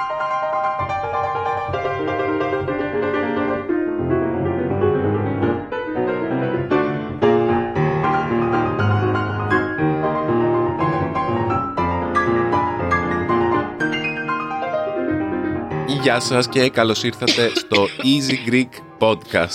Γεια σας και καλώς ήρθατε στο Easy Greek Podcast.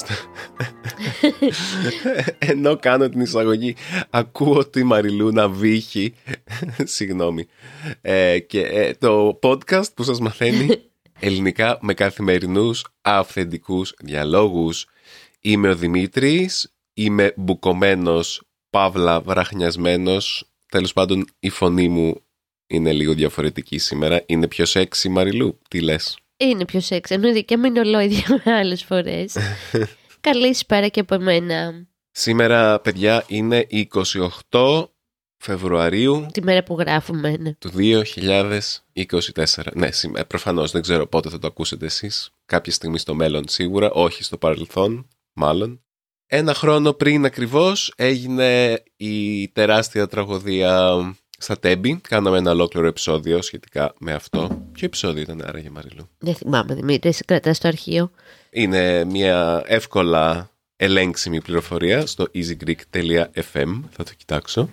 Ενώ κάνω την εισαγωγή, ακούω τη Μαριλού να βύχει. Συγγνώμη. Και το podcast που σας μαθαίνει ελληνικά με καθημερινούς αυθεντικούς διαλόγους. Είμαι ο Δημήτρης, είμαι μπουκωμένος, παύλα βραχνιασμένος. Τέλος πάντων η φωνή μου είναι λίγο διαφορετική σήμερα. Είναι πιο σεξι, Μαριλού, τι λες? Είναι πιο σεξ, ενώ η δικιά μου είναι ολόιδια με άλλες φορές. Καλησπέρα και από εμένα. Σήμερα, παιδιά, είναι 28 Φεβρουαρίου. Τη μέρα που γράφουμε, ναι. Του 2024. Ναι, προφανώς δεν ξέρω πότε θα το ακούσετε εσείς. Κάποια στιγμή στο μέλλον σίγουρα, όχι στο παρελθόν, μάλλον. Ένα χρόνο πριν ακριβώς έγινε η τεράστια τραγωδία στα Τέμπη. Κάναμε ένα ολόκληρο επεισόδιο σχετικά με αυτό. Ποιο επεισόδιο ήταν άραγε, Μαριλού? Δεν θυμάμαι, Δημήτρη, σε κρατάς στο αρχείο. Είναι μια εύκολα ελέγξιμη πληροφορία στο easygreek.fm. Θα το κοιτάξω.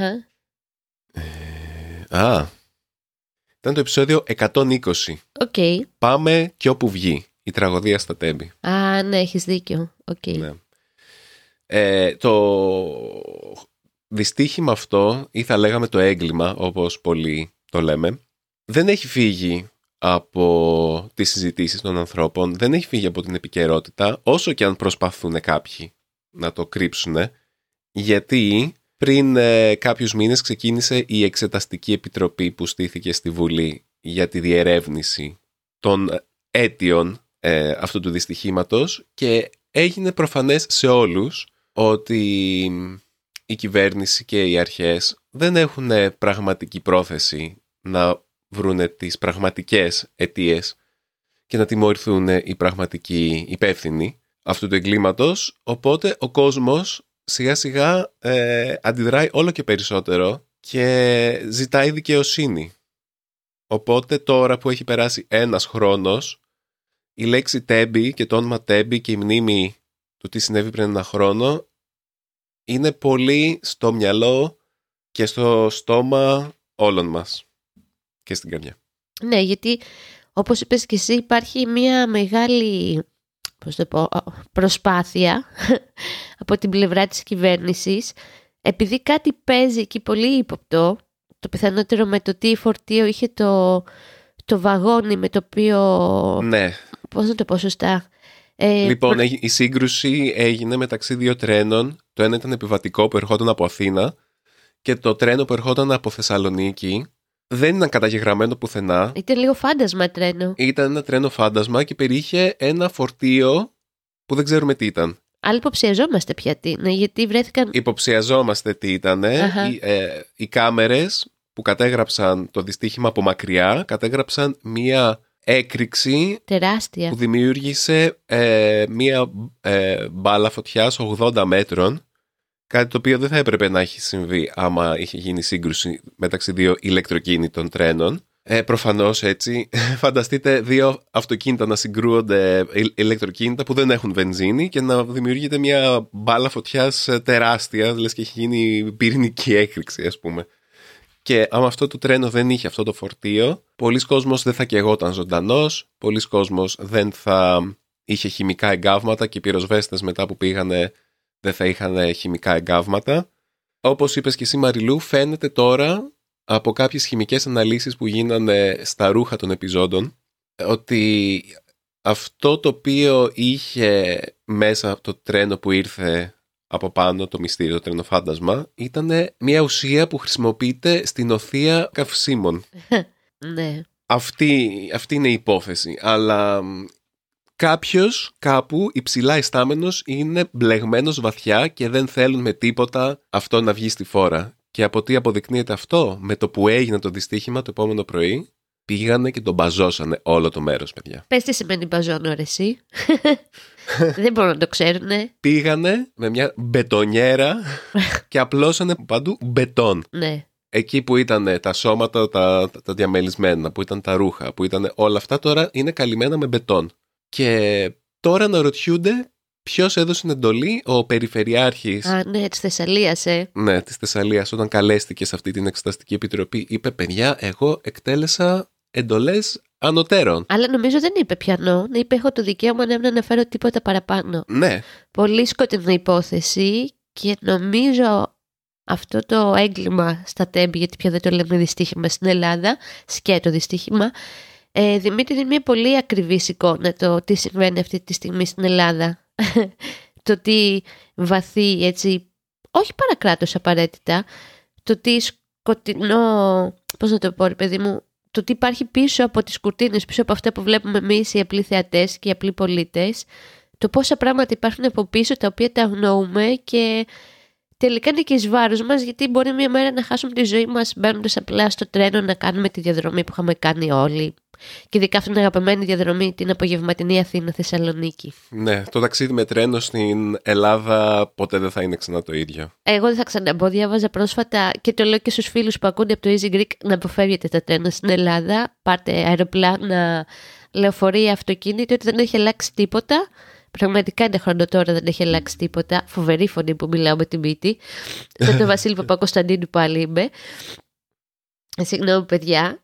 Ήταν το επεισόδιο 120. Okay. Πάμε και όπου βγει. Η τραγωδία στα Τέμπη. Ναι, έχεις δίκιο. Okay. Ναι. Το δυστύχημα αυτό, ή θα λέγαμε το έγκλημα, όπως πολλοί το λέμε, δεν έχει φύγει από τις συζητήσεις των ανθρώπων, δεν έχει φύγει από την επικαιρότητα, όσο και αν προσπαθούν κάποιοι να το κρύψουν, γιατί πριν κάποιους μήνες ξεκίνησε η Εξεταστική Επιτροπή που στήθηκε στη Βουλή για τη διερεύνηση των αίτιων αυτού του δυστυχήματος και έγινε προφανές σε όλους ότι η κυβέρνηση και οι αρχές δεν έχουν πραγματική πρόθεση να βρούνε τις πραγματικές αιτίες και να τιμωρηθούν οι πραγματικοί υπεύθυνοι αυτού του εγκλήματος, οπότε ο κόσμος σιγά σιγά αντιδράει όλο και περισσότερο και ζητάει δικαιοσύνη. Οπότε τώρα που έχει περάσει ένας χρόνος, η λέξη Τέμπη και το όνομα Τέμπη και η μνήμη του τι συνέβη πριν ένα χρόνο είναι πολύ στο μυαλό και στο στόμα όλων μας και στην καρδιά. Ναι, γιατί όπως είπες και εσύ υπάρχει μια μεγάλη προσπάθεια από την πλευρά της κυβέρνησης, επειδή κάτι παίζει εκεί πολύ ύποπτο, το πιθανότερο με το τι φορτίο είχε το βαγόνι με το οποίο... Ναι. Πώς να το πω σωστά? Λοιπόν, η σύγκρουση έγινε μεταξύ δύο τρένων. Το ένα ήταν επιβατικό που ερχόταν από Αθήνα και το τρένο που ερχόταν από Θεσσαλονίκη δεν ήταν καταγεγραμμένο πουθενά. Ήταν λίγο φάντασμα τρένο. Ήταν ένα τρένο φάντασμα και περιείχε ένα φορτίο που δεν ξέρουμε τι ήταν. Αλλά υποψιαζόμαστε πια τι είναι, γιατί βρέθηκαν... Υποψιαζόμαστε τι ήταν. Οι κάμερες που κατέγραψαν το δυστύχημα από μακριά κατέγραψαν μία έκρηξη τεράστια που δημιούργησε μία μπάλα φωτιάς 80 μέτρων, κάτι το οποίο δεν θα έπρεπε να έχει συμβεί άμα είχε γίνει σύγκρουση μεταξύ δύο ηλεκτροκίνητων τρένων. Προφανώς έτσι, φανταστείτε δύο αυτοκίνητα να συγκρούονται, ηλεκτροκίνητα που δεν έχουν βενζίνη, και να δημιουργείται μια μπάλα φωτιάς τεράστια, λες και έχει γίνει πυρηνική έκρηξη, ας πούμε. Και άμα αυτό το τρένο δεν είχε αυτό το φορτίο, πολλοί κόσμος δεν θα καιγόταν ζωντανός, πολλοί κόσμος δεν θα είχε χημικά εγκάβματα και οι πυροσβέστες μετά που πήγανε δεν θα είχαν χημικά εγκάβματα. Όπως είπες και εσύ, Μαριλού, φαίνεται τώρα από κάποιες χημικές αναλύσεις που γίνανε στα ρούχα των επιζώντων ότι αυτό το οποίο είχε μέσα το τρένο που ήρθε από πάνω, το μυστήριο, το τρενοφάντασμα, ήταν μια ουσία που χρησιμοποιείται στην οθεία καυσίμων. Ναι. Αυτή είναι η υπόθεση. Αλλά κάποιος κάπου υψηλά ιστάμενος είναι μπλεγμένος βαθιά και δεν θέλουν με τίποτα αυτό να βγει στη φόρα. Και από τι αποδεικνύεται αυτό? Με το που έγινε το δυστύχημα το επόμενο πρωί, πήγανε και τον μπαζώσανε όλο το μέρος, παιδιά. Πες τι σημαίνει μπαζώνω, ρε εσύ. Δεν μπορούν να το ξέρουνε. Πήγανε με μια μπετονιέρα και απλώσανε παντού μπετόν. Ναι. εκεί που ήταν τα σώματα, τα διαμελισμένα, που ήταν τα ρούχα, που ήταν όλα αυτά, τώρα είναι καλυμμένα με μπετόν. Και τώρα αναρωτιούνται ποιος έδωσε την εντολή, ο Περιφερειάρχης. Ναι, της Θεσσαλίας, Ναι, της Θεσσαλίας, όταν καλέστηκε σε αυτή την Εξεταστική Επιτροπή, είπε: παιδιά, εγώ εκτέλεσα εντολές ανωτέρων. Αλλά νομίζω δεν είπε πιανό. Είπε: έχω το δικαίωμα να μην αναφέρω τίποτα παραπάνω. Ναι. Πολύ σκοτεινή υπόθεση και νομίζω αυτό το έγκλημα στα Τέμπη, γιατί πια δεν το λέμε δυστύχημα στην Ελλάδα, σκέτο δυστύχημα, δημιουργεί μια πολύ ακριβή εικόνα το τι συμβαίνει αυτή τη στιγμή στην Ελλάδα. Το τι βαθύ, έτσι, όχι παρακράτος απαραίτητα, το τι σκοτεινό, πώς να το πω ρε παιδί μου, το τι υπάρχει πίσω από τις κουρτίνες, πίσω από αυτά που βλέπουμε εμείς οι απλοί θεατές και οι απλοί πολίτες, το πόσα πράγματα υπάρχουν από πίσω τα οποία τα αγνοούμε και τελικά είναι και εις βάρος μας, γιατί μπορεί μια μέρα να χάσουμε τη ζωή μας μπαίνοντας απλά στο τρένο να κάνουμε τη διαδρομή που είχαμε κάνει όλοι. Και ειδικά αυτήν την αγαπημένη διαδρομή, την απογευματινή Αθήνα-Θεσσαλονίκη. Ναι, το ταξίδι με τρένο στην Ελλάδα ποτέ δεν θα είναι ξανά το ίδιο. Εγώ δεν θα ξαναμπω. Διάβαζα πρόσφατα και το λέω και στους φίλους που ακούνε από το Easy Greek να αποφεύγετε τα τρένα στην Ελλάδα. Πάρτε αεροπλάνα, λεωφορεία, αυτοκίνητο, ότι δεν έχει αλλάξει τίποτα. Πραγματικά είναι χρόνο τώρα, δεν έχει αλλάξει τίποτα. Φοβερή φωνή που μιλάω με τη μύτη. Με τον Βασίλη Παπακοσταντίνου πάλι είμαι. Συγγνώμη, παιδιά.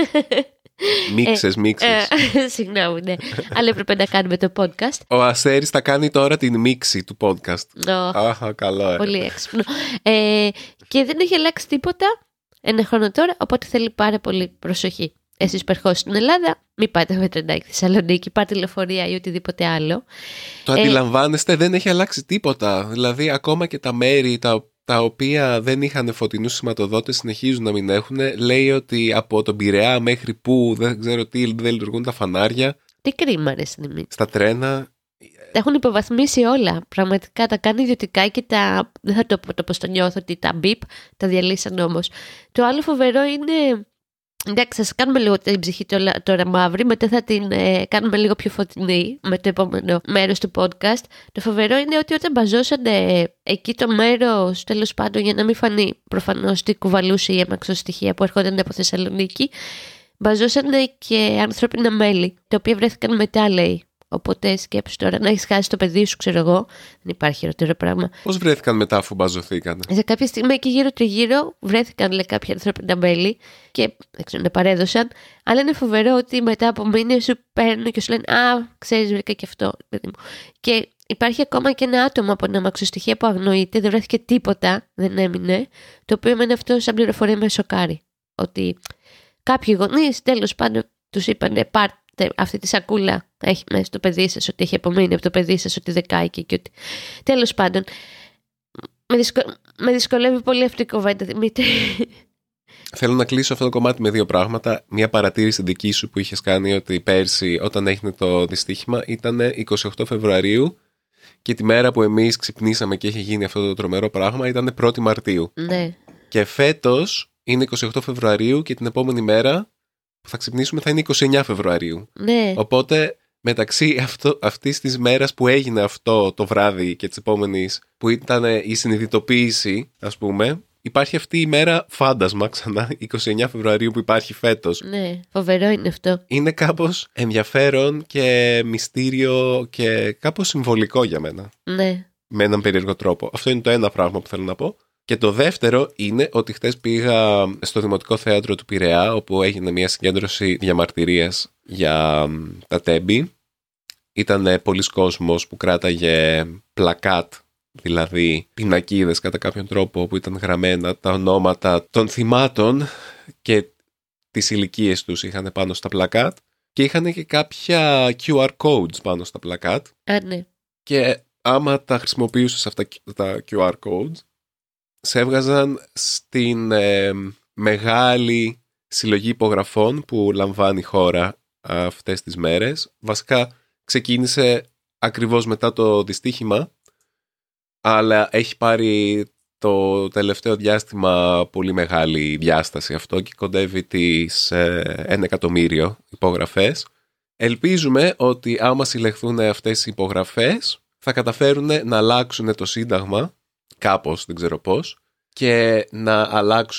Μίξες. Συγγνώμη, ναι. Αλλά έπρεπε να κάνουμε το podcast. Ο Αστέρης θα κάνει τώρα την μίξη του podcast. Αχα, καλό. Πολύ έξυπνο. Και δεν έχει αλλάξει τίποτα ένα χρόνο τώρα, οπότε θέλει πάρα πολύ προσοχή. Εσείς περχώς στην Ελλάδα, μην πάτε με τρενάκι Θεσσαλονίκη, πάτε λεωφορεία ή οτιδήποτε άλλο. Το αντιλαμβάνεστε, δεν έχει αλλάξει τίποτα. Δηλαδή, ακόμα και τα μέρη τα οποία δεν είχαν φωτεινούς σηματοδότες συνεχίζουν να μην έχουν. Λέει ότι από τον Πειραιά μέχρι που δεν ξέρω τι δεν λειτουργούν τα φανάρια. Τι κρίμα, ρε Συνημή. Στα τρένα. Τα έχουν υποβαθμίσει όλα. Πραγματικά τα κάνει ιδιωτικά και τα. Δεν θα το πω το πώς το νιώθω, ότι τα μπιπ τα διαλύσαν όμως. Το άλλο φοβερό είναι. Εντάξει, σας κάνουμε λίγο την ψυχή τώρα μαύρη, μετά θα την κάνουμε λίγο πιο φωτεινή με το επόμενο μέρος του podcast. Το φοβερό είναι ότι όταν μπαζώσανε εκεί το μέρος, τέλος πάντων, για να μην φανεί προφανώς τι κουβαλούσε η αιμαξοστοιχεία που έρχονταν από Θεσσαλονίκη, μπαζώσανε και ανθρώπινα μέλη, τα οποία βρέθηκαν μετά, λέει. Οπότε σκέψου τώρα να έχεις χάσει το παιδί σου, ξέρω εγώ. Δεν υπάρχει χειρότερο πράγμα. Πώς βρέθηκαν μετά αφού μπαζωθήκανε? Σε κάποια στιγμή εκεί γύρω-τριγύρω βρέθηκαν, λέει, κάποια ανθρώπινα μέλη και δεν ξέρω, να παρέδωσαν. Αλλά είναι φοβερό ότι μετά από μήνες σου παίρνουν και σου λένε: α, ξέρεις, βρήκα και αυτό. Και υπάρχει ακόμα και ένα άτομο από την αμαξοστοιχεία που αγνοείται, δεν βρέθηκε τίποτα, δεν έμεινε. Το οποίο εμένα αυτό σαν πληροφορία με σοκάρει. Ότι κάποιοι γονείς τέλος πάντων τους είπανε: πάρτε αυτή τη σακούλα, έχει μέσα στο παιδί σας, ότι έχει απομείνει από το παιδί σας, ότι δεκάει και ότι. Τέλος πάντων, με δυσκολεύει πολύ αυτή η κουβέντα, Δημήτρη. Θέλω να κλείσω αυτό το κομμάτι με δύο πράγματα. Μια παρατήρηση δική σου που είχες κάνει, ότι πέρσι όταν έγινε το δυστύχημα ήταν 28 Φεβρουαρίου και τη μέρα που εμείς ξυπνήσαμε και είχε γίνει αυτό το τρομερό πράγμα ήταν 1η Μαρτίου. Ναι. Και φέτος είναι 28 Φεβρουαρίου και την επόμενη μέρα που θα ξυπνήσουμε θα είναι 29 Φεβρουαρίου. Ναι. Οπότε μεταξύ αυτής της μέρας που έγινε αυτό το βράδυ και της επόμενης που ήταν η συνειδητοποίηση, ας πούμε, υπάρχει αυτή η μέρα φάντασμα ξανά, 29 Φεβρουαρίου που υπάρχει φέτος. Ναι, φοβερό είναι αυτό. Είναι κάπως ενδιαφέρον και μυστήριο και κάπως συμβολικό για μένα. Ναι. Με έναν περίεργο τρόπο. Αυτό είναι το ένα πράγμα που θέλω να πω. Και το δεύτερο είναι ότι χτες πήγα στο Δημοτικό Θέατρο του Πειραιά, όπου έγινε μια συγκέντρωση διαμαρτυρίας για τα Τέμπη. Ήταν πολλής κόσμος που κράταγε πλακάτ, δηλαδή πινακίδες κατά κάποιον τρόπο, που ήταν γραμμένα τα ονόματα των θυμάτων και τις ηλικίες τους είχαν πάνω στα πλακάτ. Και είχαν και κάποια QR codes πάνω στα πλακάτ. Ναι. Και άμα τα χρησιμοποιούσες αυτά τα QR codes, σε έβγαζαν στην μεγάλη συλλογή υπογραφών που λαμβάνει η χώρα αυτές τις μέρες. Βασικά ξεκίνησε ακριβώς μετά το δυστύχημα, αλλά έχει πάρει το τελευταίο διάστημα πολύ μεγάλη διάσταση αυτό και κοντεύει τις 1 εκατομμύριο υπογραφές. Ελπίζουμε ότι άμα συλλεχθούν αυτές οι υπογραφές θα καταφέρουν να αλλάξουν το Σύνταγμα, κάπως, δεν ξέρω πώς, και να αλλάξουν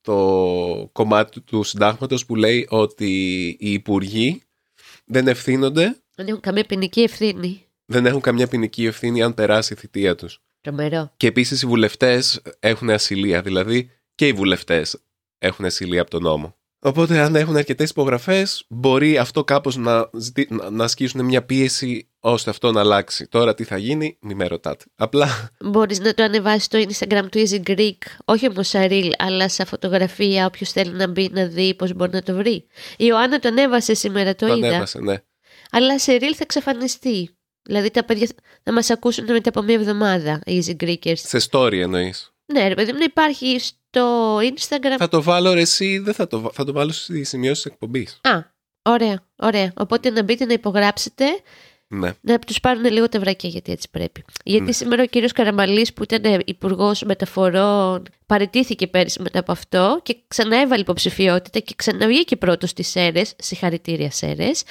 το κομμάτι του συντάγματος που λέει ότι οι υπουργοί δεν ευθύνονται. Δεν έχουν καμία ποινική ευθύνη. Δεν έχουν καμιά ποινική ευθύνη αν περάσει η θητεία τους. Τρομερό. Και επίσης οι βουλευτές έχουν ασυλία, δηλαδή και οι βουλευτές έχουν ασυλία από τον νόμο. Οπότε αν έχουν αρκετές υπογραφές, μπορεί αυτό κάπως να ασκήσουν μια πίεση ώστε αυτό να αλλάξει. Τώρα τι θα γίνει, μη με ρωτάτε. Απλά... Μπορείς να το ανεβάσεις στο Instagram του Easy Greek, όχι όμως σαν reel, αλλά σαν φωτογραφία, όποιος θέλει να μπει να δει πώς μπορεί να το βρει. Η Ιωάννα το ανέβασε σήμερα, το είδα. Το ανέβασε, ναι. Αλλά σε reel θα εξαφανιστεί. Δηλαδή τα παιδιά θα μας ακούσουν μετά από μια εβδομάδα, οι Easy Greekers. Σε story εννοείς? Ναι, ρε παιδί μου, υπάρχει στο Instagram. Θα το βάλω ρε εσύ, δεν θα το βάλω στις σημειώσεις εκπομπής. Α, ωραία, ωραία. Οπότε να μπείτε να υπογράψετε, ναι. Να τους πάρουν λίγο τα βρακιά, γιατί έτσι πρέπει. Γιατί σήμερα ο κύριος Καραμαλής, που ήταν υπουργός μεταφορών, παραιτήθηκε πέρυσι μετά από αυτό και ξαναέβαλε υποψηφιότητα και ξαναβγήκε πρώτος στις ΣΕΡΕΣ. Συγχαρητήρια ΣΕΡΕΣ.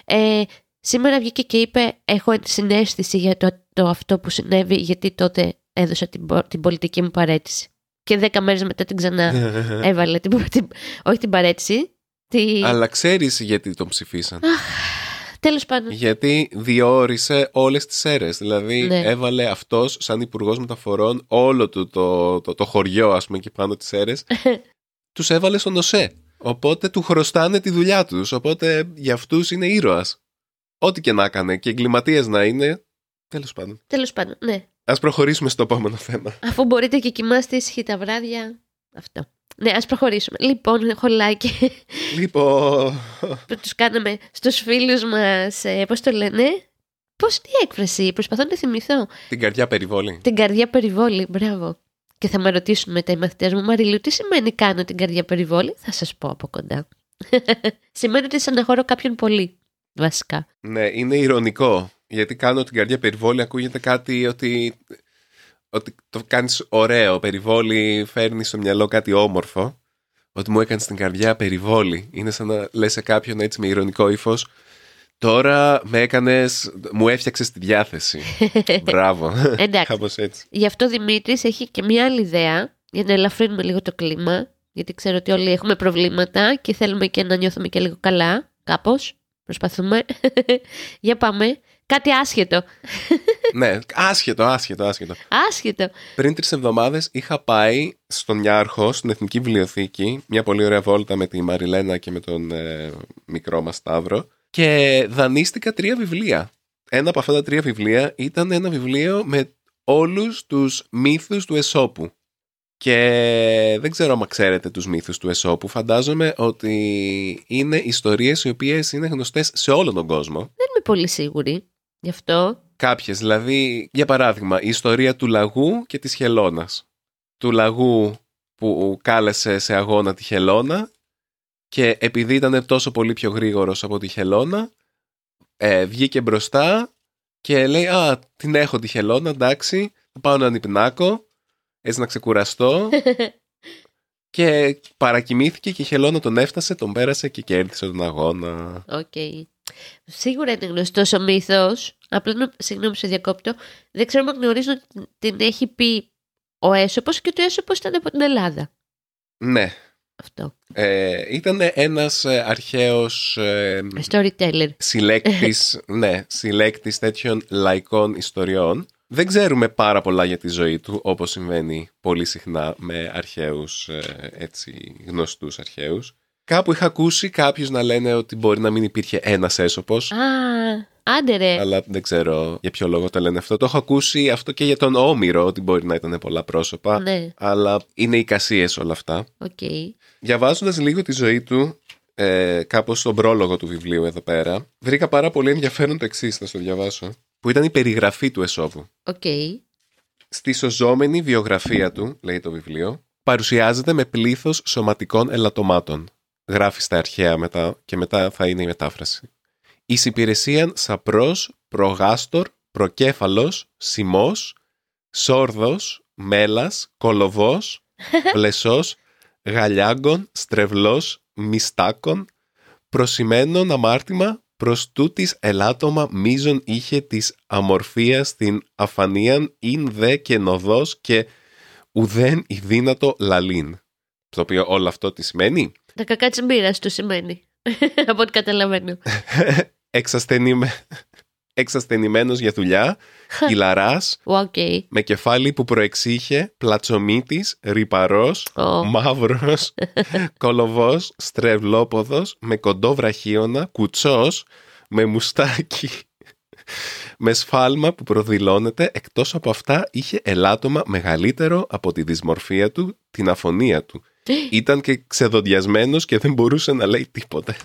Σήμερα βγήκε και είπε: έχω συναίσθηση για το αυτό που συνέβη, γιατί τότε έδωσα την πολιτική μου παραίτηση. Και 10 μέρες μετά την ξανά έβαλε όχι την παραίτηση. Αλλά ξέρεις γιατί τον ψηφίσαν? Τέλος πάντων. Γιατί διόρισε όλες τις ΣΕΡΕΣ. Δηλαδή έβαλε αυτός σαν υπουργός μεταφορών όλο το χωριό, ας πούμε, εκεί πάνω τις ΣΕΡΕΣ. Τους έβαλε στον ΟΣΕ. Οπότε του χρωστάνε τη δουλειά τους. Οπότε για αυτούς είναι ήρωας. Ό,τι και να έκανε και εγκληματίας να είναι. Τέλος πάντων, ναι. Ας προχωρήσουμε στο επόμενο θέμα. Αφού μπορείτε και κοιμάστε ήσυχοι τα βράδια. Αυτό. Ναι, ας προχωρήσουμε. Λοιπόν, χολάκι. Λοιπόν. Που τους κάναμε στους φίλους μας, πώς το λένε? Πώς είναι η έκφραση? Προσπαθώ να θυμηθώ. Την καρδιά περιβόλη. Την καρδιά περιβόλη, μπράβο. Και θα με ρωτήσουν μετά οι μαθητές μου: Μαριλού, τι σημαίνει κάνω την καρδιά περιβόλη? Θα σας πω από κοντά. Σημαίνει ότι στεναχωρώ κάποιον πολύ, βασικά. Ναι, είναι ηρωνικό. Γιατί κάνω την καρδιά περιβόλη, ακούγεται κάτι ότι το κάνεις ωραίο. Περιβόλη φέρνει στο μυαλό κάτι όμορφο. Ότι μου έκανες την καρδιά περιβόλη. Είναι σαν να λες σε κάποιον έτσι με ηρωνικό ύφος: τώρα μου έφτιαξες τη διάθεση. Μπράβο. Εντάξει. Κάπως έτσι. Γι' αυτό Δημήτρης έχει και μια άλλη ιδέα, για να ελαφρύνουμε λίγο το κλίμα. Γιατί ξέρω ότι όλοι έχουμε προβλήματα και θέλουμε και να νιώθουμε και λίγο καλά. Κάπως. Προσπαθούμε. Για πάμε. Κάτι άσχετο. Ναι, άσχετο. Πριν 3 εβδομάδες είχα πάει στον Νιάρχο, στην Εθνική Βιβλιοθήκη, μια πολύ ωραία βόλτα με τη Μαριλένα και με τον μικρό μας Σταύρο, και δανείστηκα 3 βιβλία. Ένα από αυτά τα 3 βιβλία ήταν ένα βιβλίο με όλους τους μύθους του Αισόπου. Και δεν ξέρω αν ξέρετε τους μύθους του Αισόπου. Φαντάζομαι ότι είναι ιστορίες οι οποίες είναι γνωστές σε όλο τον κόσμο. Δεν είμαι πολύ σίγουρη γι' αυτό. Κάποιες, δηλαδή, για παράδειγμα, η ιστορία του λαγού και της χελώνας. Του λαγού που κάλεσε σε αγώνα τη χελώνα και επειδή ήταν τόσο πολύ πιο γρήγορος από τη χελώνα, βγήκε μπροστά και λέει: α, την έχω τη χελώνα, εντάξει, θα πάω έναν υπνάκο, έτσι να ξεκουραστώ. Και παρακοιμήθηκε και η χελώνα τον έφτασε, τον πέρασε και κέρδισε τον αγώνα. Okay. Σίγουρα είναι γνωστός ο μύθος. Απλά, συγγνώμη σε διακόπτω, δεν ξέρω αν γνωρίζω ότι την έχει πει ο Αίσοπος και το Αίσοπος ήταν από την Ελλάδα. Ναι. Αυτό. Ήταν ένας αρχαίος storyteller. συλλέκτης τέτοιων λαϊκών ιστοριών. Δεν ξέρουμε πάρα πολλά για τη ζωή του, όπως συμβαίνει πολύ συχνά με αρχαίους, έτσι, γνωστούς αρχαίους. Κάπου είχα ακούσει κάποιους να λένε ότι μπορεί να μην υπήρχε ένας Αίσοπος. Άντε ρε. Αλλά δεν ξέρω για ποιο λόγο το λένε αυτό. Το έχω ακούσει αυτό και για τον Όμηρο, ότι μπορεί να ήταν πολλά πρόσωπα. Ναι. Αλλά είναι εικασίες όλα αυτά. Okay. Διαβάζοντας λίγο τη ζωή του, κάπως στον πρόλογο του βιβλίου εδώ πέρα, βρήκα πάρα πολύ ενδιαφέρον το εξής, θα στο διαβάσω. Που ήταν η περιγραφή του Αισόπου. Okay. Στη σωζόμενη βιογραφία του, λέει το βιβλίο, παρουσιάζεται με πλήθος σωματικών ελαττωμάτων. Γράφει στα αρχαία μετά και μετά θα είναι η μετάφραση. Εις υπηρεσίαν σαπρός, προγάστορ, προκέφαλος, σημός, σόρδος, μέλας, κολοβός, πλεσός, γαλιάγκων, στρεβλός, μιστάκων, προσημένων αμάρτημα, προς τούτης ελάττωμα μείζον είχε της αμορφίας την αφανίαν ειν δε και νοδός και ουδέν η δύνατο λαλήν. Το οποίο όλο αυτό τι σημαίνει? Τα κακά της μοίρας του σημαίνει. Από ό,τι καταλαβαίνω. Εξασθενημένος για δουλειά, ηλαράς, Okay. με κεφάλι που προεξήχε, πλατσομύτης, ρυπαρός, μαύρος, κολοβός, στρεβλόποδος, με κοντό βραχίωνα, κουτσός, με μουστάκι, με σφάλμα που προδηλώνεται. Εκτός από αυτά είχε ελάττωμα μεγαλύτερο από τη δυσμορφία του, την αφωνία του. Ήταν και ξεδοντιασμένος και δεν μπορούσε να λέει τίποτε.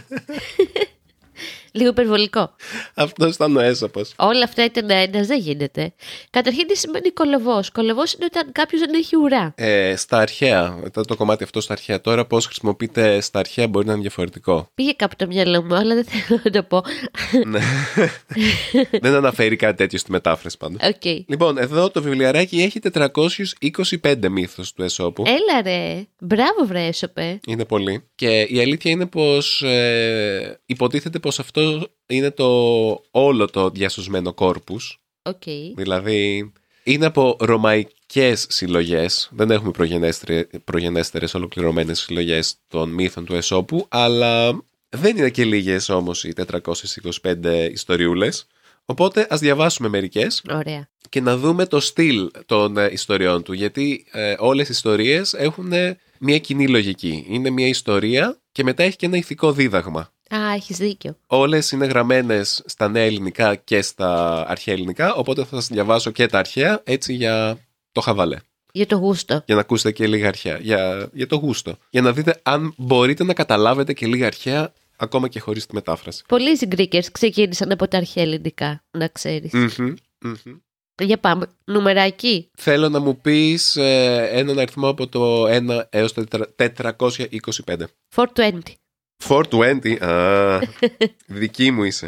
Λίγο υπερβολικό. Αυτό ήταν ο Αίσοπος. Όλα αυτά ήταν ένας, δεν γίνεται. Καταρχήν τι σημαίνει κολοβός? Κολοβός είναι όταν κάποιος δεν έχει ουρά. Στα αρχαία, το κομμάτι αυτό στα αρχαία. Τώρα πώς χρησιμοποιείται στα αρχαία μπορεί να είναι διαφορετικό. Πήγε κάπου το μυαλό μου, αλλά δεν θέλω να το πω. Ναι. Δεν αναφέρει κάτι τέτοιο στη μετάφραση πάντως. Okay. Λοιπόν, εδώ το βιβλιαράκι έχει 425 μύθους του Αισόπου. Έλα ρε, μπράβο βρε Αίσοπε. Είναι πολύ. Και η αλήθεια είναι πως υποτίθεται πως αυτό είναι όλο το διασωσμένο κόρπους. Okay. Δηλαδή είναι από ρωμαϊκές συλλογές. Δεν έχουμε προγενέστερες ολοκληρωμένες συλλογές των μύθων του Αισόπου, αλλά δεν είναι και λίγες όμως οι 425 ιστοριούλες. Οπότε ας διαβάσουμε μερικές. Ωραία. Και να δούμε το στυλ των ιστοριών του, γιατί όλες οι ιστορίες έχουν μια κοινή λογική. Είναι μια ιστορία και μετά έχει και ένα ηθικό δίδαγμα. Α, έχεις δίκιο. Όλες είναι γραμμένες στα νέα ελληνικά και στα αρχαία ελληνικά, οπότε θα σας διαβάσω και τα αρχαία, έτσι για το χαβαλέ. Για το γούστο. Για να ακούσετε και λίγα αρχαία. Για το γούστο. Για να δείτε αν μπορείτε να καταλάβετε και λίγα αρχαία, ακόμα και χωρίς τη μετάφραση. Πολλοί Γκρίκερς ξεκίνησαν από τα αρχαία ελληνικά, να ξέρεις. Για πάμε. Νουμεράκι. Θέλω να μου πεις έναν αριθμό από το 1 έως το 425. 420. 420, δική μου είσαι.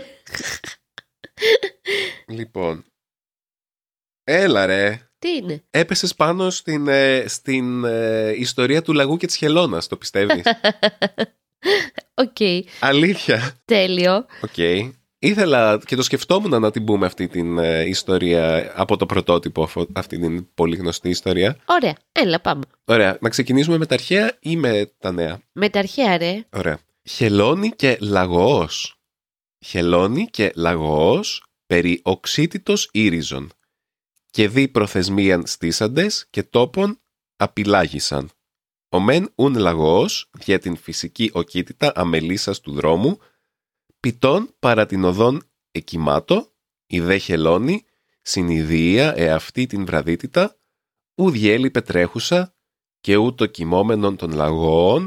Λοιπόν, έλα ρε. Τι είναι? Έπεσες πάνω στην ιστορία του λαγού και της χελώνας, το πιστεύεις? Οκ. Αλήθεια. Τέλειο. Οκ. Ήθελα και το σκεφτόμουν να την πούμε αυτή την ιστορία από το πρωτότυπο, αυτή την πολύ γνωστή ιστορία. Ωραία, έλα πάμε. Ωραία, να ξεκινήσουμε με τα αρχαία ή με τα νέα? Με τα αρχαία ρε. Ωραία. Χελώνη και λαγωός. Χελώνη και λαγωός περί οξύτητος ήρυζον. Και δι προθεσμίαν στήσαντες και τόπον απειλάγησαν. Ο μεν ουν λαγωός για την φυσική οκίτητα αμελήσας του δρόμου, πιτών παρά την οδόν εκοιμάτω, η δε χελώνη, συνειδεία εαυτή την βραδύτητα, ου διέλειπε τρέχουσα και ού το κοιμόμενον των λαγωών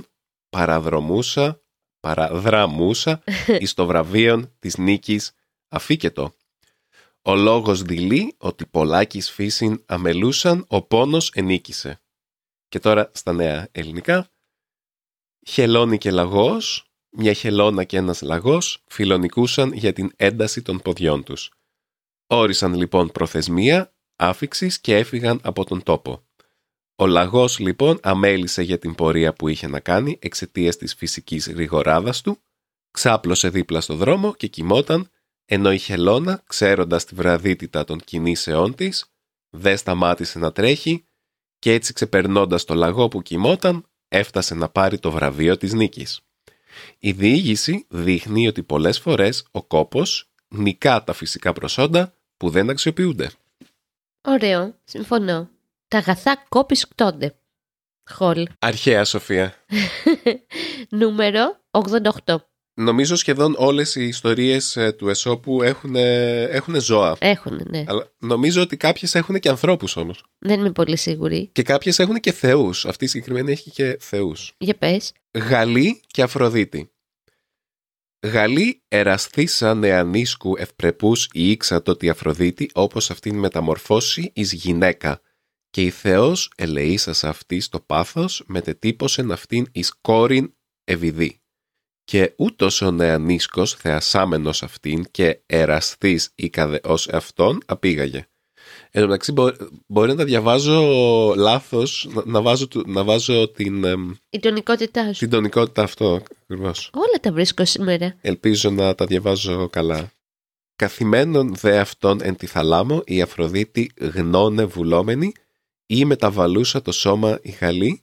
παραδραμούσα εις το βραβείον της νίκης αφήκετο. Ο λόγος δειλεί ότι πολλάκις φύσιν αμελούσαν, ο πόνος ενίκησε. Και τώρα στα νέα ελληνικά. Χελώνη και λαγός, μια χελώνα και ένας λαγός φιλονικούσαν για την ένταση των ποδιών τους. Όρισαν λοιπόν προθεσμία άφιξης και έφυγαν από τον τόπο. Ο λαγός λοιπόν αμέλησε για την πορεία που είχε να κάνει εξαιτίας της φυσικής γρηγοράδας του, ξάπλωσε δίπλα στο δρόμο και κοιμόταν, ενώ η χελώνα, ξέροντας τη βραδύτητα των κινήσεών της, δεν σταμάτησε να τρέχει και έτσι ξεπερνώντας το λαγό που κοιμόταν, έφτασε να πάρει το βραβείο της νίκης. Η διήγηση δείχνει ότι πολλές φορές ο κόπος νικά τα φυσικά προσόντα που δεν αξιοποιούνται. Ωραίο, συμφωνώ. Τα αγαθά κόπης κτώνται. Χολ. Αρχαία Σοφία. Νούμερο 88. Νομίζω σχεδόν όλες οι ιστορίες του Αισόπου έχουν ζώα. Έχουν, ναι. Αλλά νομίζω ότι κάποιες έχουν και ανθρώπους όμως. Δεν είμαι πολύ σίγουρη. Και κάποιες έχουν και θεούς. Αυτή η συγκεκριμένη έχει και θεούς. Για πες. Γαλλή και Αφροδίτη. Γαλλή ερασθήσαν νεανίσκου ευπρεπούς η ήξατο τη Αφροδίτη όπως αυτήν μεταμορφώσει εις γυναίκα. Και η Θεός ελεήσας αυτή στο πάθος μετετύπωσεν αυτήν εις κόρην ευηδή. Και ούτως ο νεανίσκος θεασάμενος αυτήν και ερασθής ήκαδε ως αυτόν απήγαγε. Εν τω μεταξύ μπορεί να τα διαβάζω λάθος, να βάζω την... Η τονικότητά σου. Την τονικότητα αυτό, ακριβώς. Όλα τα βρίσκω σήμερα. Ελπίζω να τα διαβάζω καλά. Καθημένον δε αυτόν εν τη θαλάμο η Αφροδίτη γνώνε βουλόμενη ή μεταβαλούσα το σώμα η Γαλλή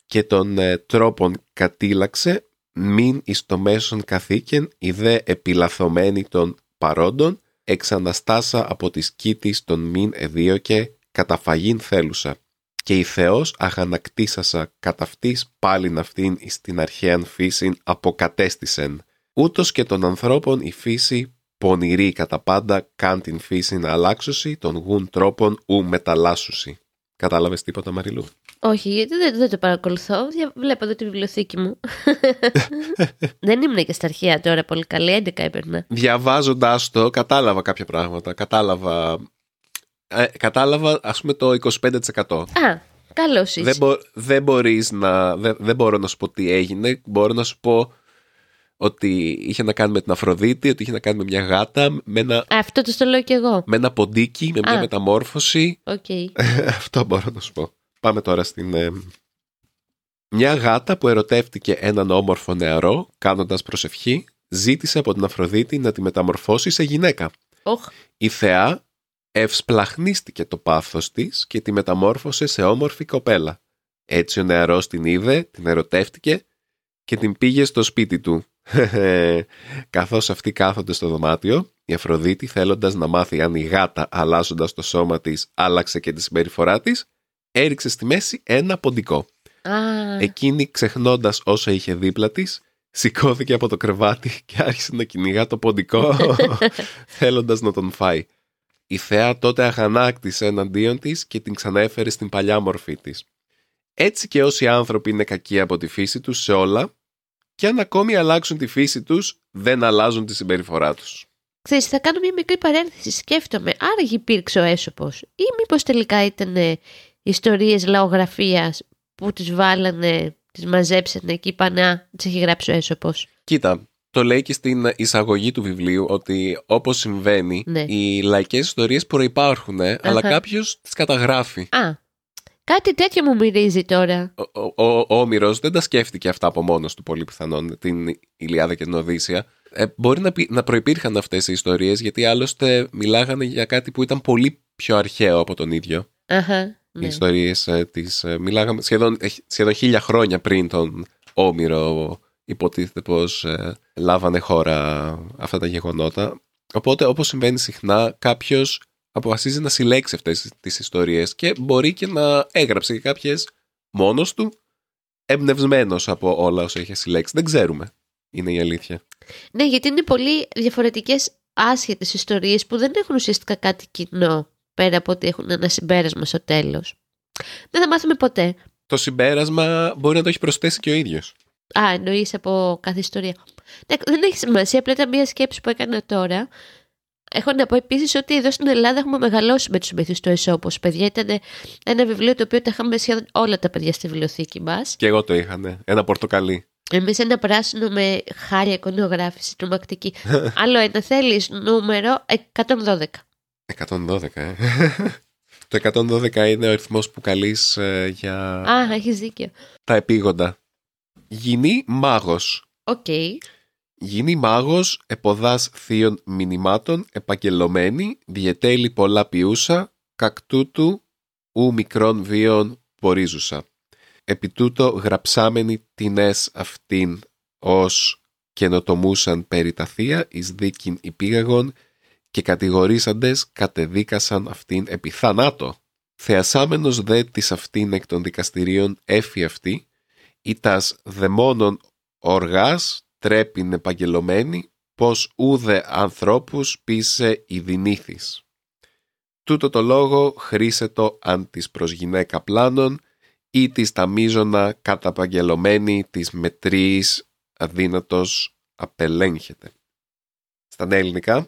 και των τρόπων κατήλαξε, μην εις το μέσον καθήκεν, η δε επιλαθωμένη των παρόντων, εξαναστάσα από της κήτης των μην εδίωκε, καταφαγήν θέλουσα. Και η Θεός αγανακτήσασα κατ' αυτής πάλιν αυτήν εις την αρχαίαν φύσιν αποκατέστησεν. Ούτως και των ανθρώπων η φύση πονηρή κατά πάντα καν την φύσιν αλλάξουσι, των γουν τρόπων ου μεταλλάσσουσι. Κατάλαβες τίποτα, Μαριλού? Όχι, γιατί δεν το παρακολουθώ. Βλέπω εδώ τη βιβλιοθήκη μου. Δεν ήμουν και στα αρχαία τώρα πολύ καλή, 11 έπαιρνα. Διαβάζοντας το, κατάλαβα κάποια πράγματα. Κατάλαβα, ας πούμε, το 25%. Α, καλώς είσαι. Δεν μπορώ να σου πω τι έγινε. Μπορώ να σου πω ότι είχε να κάνει με την Αφροδίτη, ότι είχε να κάνει με μια γάτα, αυτό το λέω κι εγώ. Με ένα ποντίκι, με μια μεταμόρφωση. Okay. Αυτό μπορώ να σου πω. Πάμε τώρα στην... Μια γάτα που ερωτεύτηκε έναν όμορφο νεαρό, κάνοντας προσευχή, ζήτησε από την Αφροδίτη να τη μεταμορφώσει σε γυναίκα. Η θεά ευσπλαχνίστηκε το πάθος της και τη μεταμόρφωσε σε όμορφη κοπέλα. Έτσι ο νεαρός την είδε, την ερωτεύτηκε και την πήγε στο σπίτι του. Καθώς αυτοί κάθονται στο δωμάτιο, η Αφροδίτη, θέλοντας να μάθει αν η γάτα, αλλάζοντας το σώμα της, άλλαξε και τη συμπεριφορά της, έριξε στη μέση ένα ποντικό. Εκείνη, ξεχνώντας όσα είχε δίπλα της, σηκώθηκε από το κρεβάτι και άρχισε να κυνηγά το ποντικό, θέλοντας να τον φάει. Η θεά τότε αγανάκτησε εναντίον της και την ξαναέφερε στην παλιά μορφή της. Έτσι και όσοι άνθρωποι είναι κακοί από τη φύση τους σε όλα, και αν ακόμη αλλάξουν τη φύση τους, δεν αλλάζουν τη συμπεριφορά τους. Ξέρεις, θα κάνω μια μικρή παρένθεση. Σκέφτομαι, άραγε υπήρξε ο Έσωπος ή μήπως τελικά ήταν ιστορίες λαογραφίας που τις βάλανε, τις μαζέψανε και είπαν τις έχει γράψει ο Έσωπος. Κοίτα, το λέει και στην εισαγωγή του βιβλίου ότι όπως συμβαίνει, οι λαϊκές ιστορίες προϋπάρχουν, αλλά κάποιος τις καταγράφει. Κάτι τέτοιο μου μυρίζει τώρα. Ο Όμηρος δεν τα σκέφτηκε αυτά από μόνος του, πολύ πιθανόν, την Ηλιάδα και την Οδύσσεια. Μπορεί να προϋπήρχαν αυτές οι ιστορίες, γιατί άλλωστε μιλάγανε για κάτι που ήταν πολύ πιο αρχαίο από τον ίδιο. Οι ιστορίες μιλάγαμε σχεδόν 1000 χρόνια πριν τον Όμηρο, υποτίθεται πως λάβανε χώρα αυτά τα γεγονότα. Οπότε, όπως συμβαίνει συχνά, κάποιος αποφασίζει να συλλέξει αυτές τις ιστορίες και μπορεί και να έγραψε και κάποιες μόνος του, εμπνευσμένος από όλα όσα είχε συλλέξει. Δεν ξέρουμε. Είναι η αλήθεια. Ναι, γιατί είναι πολύ διαφορετικές άσχετες ιστορίες που δεν έχουν ουσιαστικά κάτι κοινό, πέρα από ότι έχουν ένα συμπέρασμα στο τέλος. Δεν θα μάθουμε ποτέ. Το συμπέρασμα μπορεί να το έχει προσθέσει και ο ίδιος. Εννοείς από κάθε ιστορία. Δεν έχει σημασία, απλά ήταν μια σκέψη που έκανα τώρα. Έχω να πω επίσης ότι εδώ στην Ελλάδα έχουμε μεγαλώσει με τους μύθους του Εσώπος. Παιδιά, ήταν ένα βιβλίο το οποίο τα είχαμε σχεδόν όλα τα παιδιά στη βιβλιοθήκη μας. Και εγώ το είχα, ναι. Ένα πορτοκαλί. Εμείς ένα πράσινο με χάρια εικονογράφηση, τρομακτική. Άλλο ένα, θέλεις νούμερο 112. 112, Το 112 είναι ο αριθμός που καλείς για... έχεις δίκιο. Τα επίγοντα. Γινή μάγος. Γίνει μάγος, εποδάς θείων μηνυμάτων, επαγγελωμένη, διετέλει πολλά ποιούσα, κακ τούτου ου μικρών βίων πορίζουσα. Επί τούτο γραψάμενοι τινές αυτήν ως καινοτομούσαν περί τα θεία εις δίκην υπήγαγον και κατηγορήσαντες κατεδίκασαν αυτήν επί θανάτο. Θεασάμενος δε της αυτήν εκ των δικαστηρίων έφη αυτή, ήτας δαιμόνων οργάς τρέπειν επαγγελωμένη, πως ούδε ανθρώπους πείσε η δυνήθης. Τούτο το λόγο χρήσετο αν της προς γυναίκα πλάνων ή της τα μείζωνα καταπαγγελωμένη της μετρής αδύνατος απελέγχεται. Στα ελληνικά,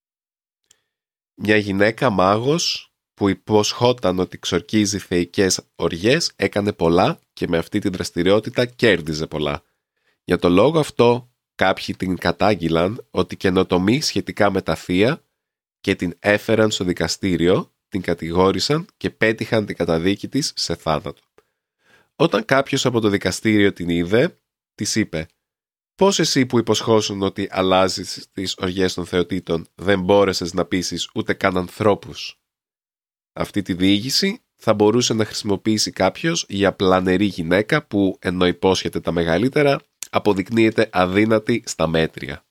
μια γυναίκα μάγος που υποσχόταν ότι ξορκίζει θεϊκές οργές έκανε πολλά και με αυτή τη δραστηριότητα κέρδιζε πολλά. Για το λόγο αυτό κάποιοι την κατάγγειλαν ότι καινοτομεί σχετικά με τα θεία και την έφεραν στο δικαστήριο, την κατηγόρησαν και πέτυχαν την καταδίκη της σε θάνατο. Όταν κάποιος από το δικαστήριο την είδε, της είπε «Πώς εσύ που υποσχόσουν ότι αλλάζεις τις οργές των θεοτήτων δεν μπόρεσες να πείσεις ούτε καν ανθρώπους?» Αυτή τη διήγηση θα μπορούσε να χρησιμοποιήσει κάποιος για πλανερή γυναίκα που, ενώ υπόσχεται τα μεγαλύτερα, αποδεικνύεται αδύνατη στα μέτρια.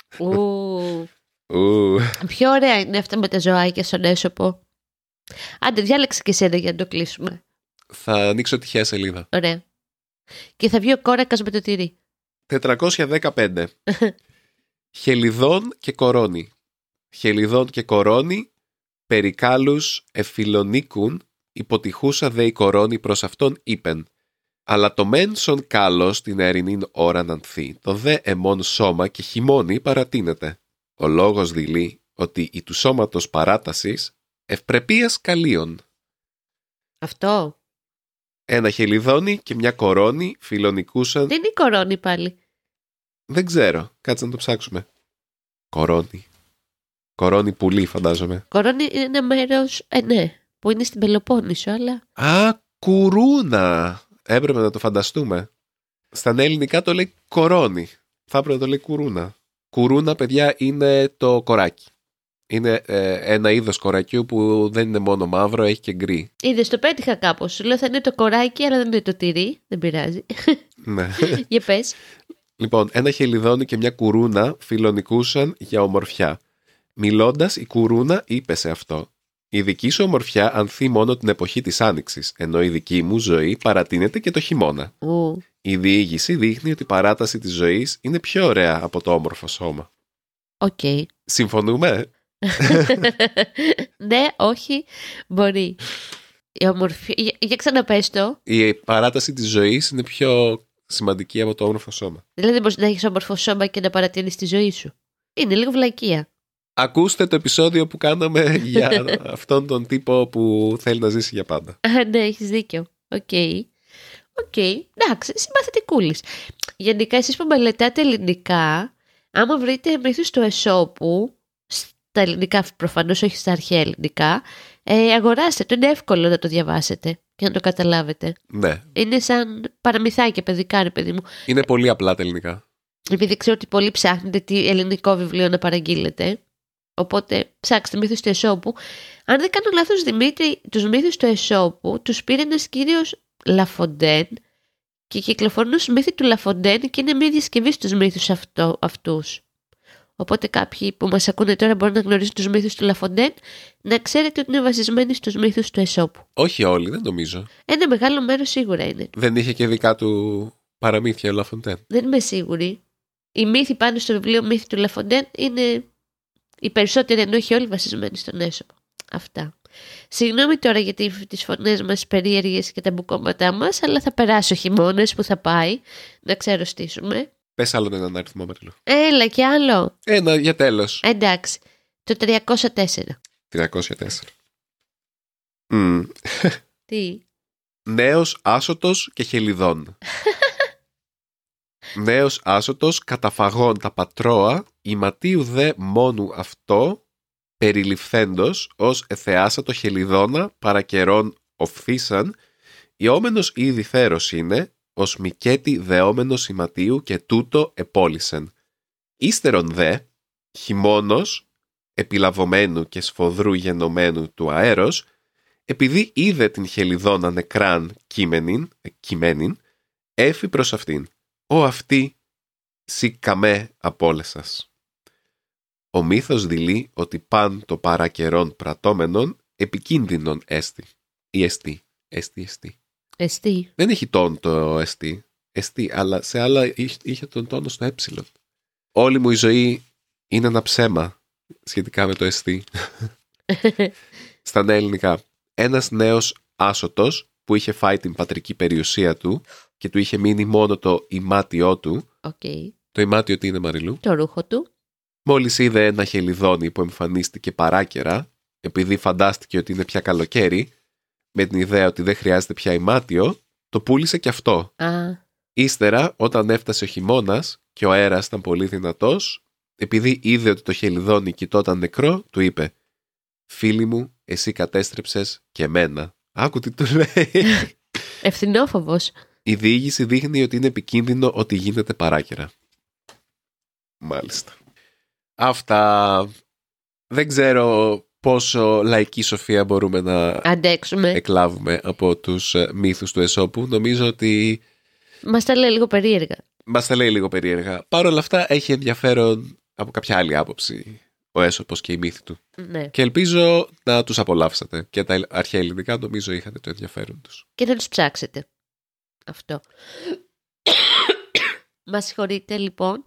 Πιο ωραία είναι αυτά με τα ζωάκια στον έσωπο. Άντε, διάλεξε και εσένα για να το κλείσουμε. Θα ανοίξω τυχαία σελίδα. Ωραία. Και θα βγει ο κόρακας με το τυρί. 415. Χελιδόν και κορώνη. Χελιδόν και κορώνη, περικάλους εφιλονίκουν, υποτυχούσα δε η κορώνη προς αυτόν είπεν. Αλλά το μένσον κάλος την ερηνήν ώραν ανθεί, το δε εμών σώμα και χειμώνη παρατείνεται. Ο λόγος δηλεί ότι η του σώματος παράτασης ευπρεπίας καλίων. Αυτό. Ένα χελιδόνι και μια κορώνη φιλονικούσαν. Δεν είναι η κορώνη πάλι. Δεν ξέρω, κάτσε να το ψάξουμε. Κορώνη. Κορώνη πουλί φαντάζομαι. Κορώνη είναι ένα μέρος, ναι, που είναι στην Πελοπόννησο, αλλά... Α, κουρούνα. Έπρεπε να το φανταστούμε. Στα ελληνικά το λέει κορώνη. Θα έπρεπε να το λέει κουρούνα. Κουρούνα, παιδιά, είναι το κοράκι. Είναι ένα είδος κορακιού που δεν είναι μόνο μαύρο, έχει και γκρι. Είδες, το πέτυχα κάπως. Σου λέω θα είναι το κοράκι, αλλά δεν είναι το τυρί. Δεν πειράζει. Ναι. Για πες. Λοιπόν, ένα χελιδόνι και μια κουρούνα φιλονικούσαν για ομορφιά. Μιλώντας, η κουρούνα είπε σε αυτό: «Η δική σου ομορφιά ανθεί μόνο την εποχή της άνοιξης, ενώ η δική μου ζωή παρατείνεται και το χειμώνα». Η διήγηση δείχνει ότι η παράταση της ζωής είναι πιο ωραία από το όμορφο σώμα. Οκ. Συμφωνούμε? Ναι, όχι, μπορεί. Η ομορφιά... Για ξαναπες το. Η παράταση της ζωής είναι πιο σημαντική από το όμορφο σώμα. Δηλαδή δεν μπορείς να έχεις όμορφο σώμα και να παρατείνεις τη ζωή σου. Είναι λίγο βλακεία. Ακούστε το επεισόδιο που κάναμε για αυτόν τον τύπο που θέλει να ζήσει για πάντα. Ναι, έχεις δίκιο. Οκ. Εντάξει, συμπαθητικούλης. Γενικά εσείς που μελετάτε ελληνικά, άμα βρείτε μύθους του Αισόπου, στα ελληνικά προφανώς, όχι στα αρχαία ελληνικά, αγοράστε το, είναι εύκολο να το διαβάσετε και να το καταλάβετε. Ναι. Είναι σαν παραμυθάκια παιδικά, ρε παιδί μου. Είναι πολύ απλά τα ελληνικά. Επειδή ξέρω ότι πολλοί ψάχνετε τι ελληνικό βιβλίο να παραγγείλετε, οπότε ψάξτε μύθους του Αισόπου. Αν δεν κάνω λάθος, Δημήτρη, τους μύθους του Αισόπου τους πήρε ένας κύριος Λαφοντέν και κυκλοφορούν ως μύθοι του Λαφοντέν και είναι μια διασκευή στους μύθους αυτούς. Οπότε κάποιοι που μας ακούνε τώρα μπορούν να γνωρίζουν τους μύθους του Λαφοντέν, να ξέρετε ότι είναι βασισμένοι στους μύθους του Αισόπου. Όχι όλοι, δεν νομίζω. Ένα μεγάλο μέρος σίγουρα είναι. Δεν είχε και δικά του παραμύθια ο Λαφοντέν. Δεν είμαι σίγουρη. Οι μύθοι πάνω στο βιβλίο Μύθοι του Λαφοντέν είναι οι περισσότεροι, ενώ όχι όλοι, βασισμένοι στον Αίσοπο. Αυτά. Συγγνώμη τώρα για τις φωνές μας περίεργες και τα μπουκώματά μας, αλλά θα περάσει ο χειμώνας που θα πάει. Να ξεροστήσουμε. Πες άλλον έναν αριθμό, Μαριλού. Έλα κι άλλο. Ένα για τέλος. Εντάξει. Το 304. 304. Τι? Νέος άσωτος και χελιδόν. Νέος άσωτος καταφαγών τα πατρώα, ηματίου δε μόνου αυτό, περιληφθέντος ως εθεάσατο χελιδόνα παρακαιρών οφθήσαν, ιόμενος ήδη θέρος είναι, ως μικέτη δεόμενος ηματίου και τούτο επόλυσεν. Ύστερον δε, χειμώνος, επιλαβωμένου και σφοδρού γενομένου του αέρος, επειδή είδε την χελιδόνα νεκράν κειμένην, έφη προς αυτήν. «Ο αυτή σι καμέ απόλεσας». Ο μύθος δηλεί ότι παν το παρακαιρών πρατώμενον επικίνδυνον έστι. Ή εστί. Εστί. Δεν έχει τόν το εστί. Εστί, αλλά σε άλλα είχε τον τόνο στο έψιλον. Όλη μου η ζωή είναι ένα ψέμα σχετικά με το εστί. Στα νέα ελληνικά. Ένας νέος άσωτος που είχε φάει την πατρική περιουσία του και του είχε μείνει μόνο το ημάτιό του. Okay. Το ημάτιο τι είναι, Μαριλού? Το ρούχο του. Μόλις είδε ένα χελιδόνι που εμφανίστηκε παράκαιρα, επειδή φαντάστηκε ότι είναι πια καλοκαίρι, με την ιδέα ότι δεν χρειάζεται πια ημάτιο, το πούλησε και αυτό. Ύστερα, όταν έφτασε ο χειμώνας και ο αέρας ήταν πολύ δυνατός, επειδή είδε ότι το χελιδόνι κοιτόταν νεκρό, του είπε: «Φίλοι μου, εσύ κατέστρεψες και εμένα». Άκου τι του λέει. Ευθυνόφοβος. Η διήγηση δείχνει ότι είναι επικίνδυνο ότι γίνεται παράκαιρα. Μάλιστα. Αυτά. Δεν ξέρω πόσο λαϊκή σοφία μπορούμε να αντέξουμε, εκλάβουμε από τους μύθους του Αισόπου. Νομίζω ότι μας τα λέει λίγο περίεργα. Παρ' όλα αυτά έχει ενδιαφέρον από κάποια άλλη άποψη ο Αίσοπος και οι μύθοι του. Ναι. Και ελπίζω να τους απολαύσατε. Και τα αρχαία ελληνικά νομίζω είχατε το ενδιαφέρον τους. Και να τους ψάξετε. Αυτό. Μας συγχωρείτε λοιπόν.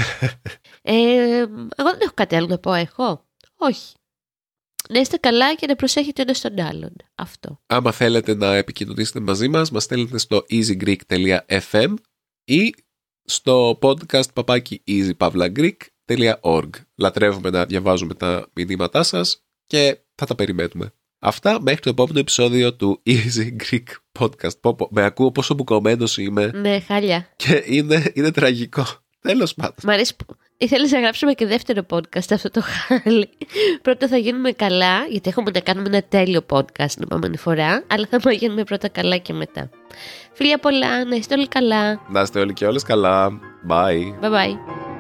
Εγώ δεν έχω κάτι άλλο να πω, όχι. Να είστε καλά και να προσέχετε ένας τον άλλον. Αυτό. Άμα θέλετε να επικοινωνήσετε μαζί μας, μας στέλνετε στο easygreek.fm ή στο podcast easypavlagreek.org. Λατρεύουμε να διαβάζουμε τα μηνύματά σας και θα τα περιμένουμε. Αυτά μέχρι το επόμενο επεισόδιο του Easy Greek Podcast. Με ακούω πόσο μπουκωμένος είμαι. Ναι, χάλια. Και είναι τραγικό. Τέλος πάντων. Μ' αρέσει που ήθελες να γράψουμε και δεύτερο podcast αυτό το χάλι. Πρώτα θα γίνουμε καλά, γιατί έχουμε να κάνουμε ένα τέλειο podcast την επόμενη φορά, αλλά θα γίνουμε πρώτα καλά και μετά. Φιλιά πολλά, να είστε όλοι καλά. Να είστε όλοι και όλες καλά. Bye. Bye bye.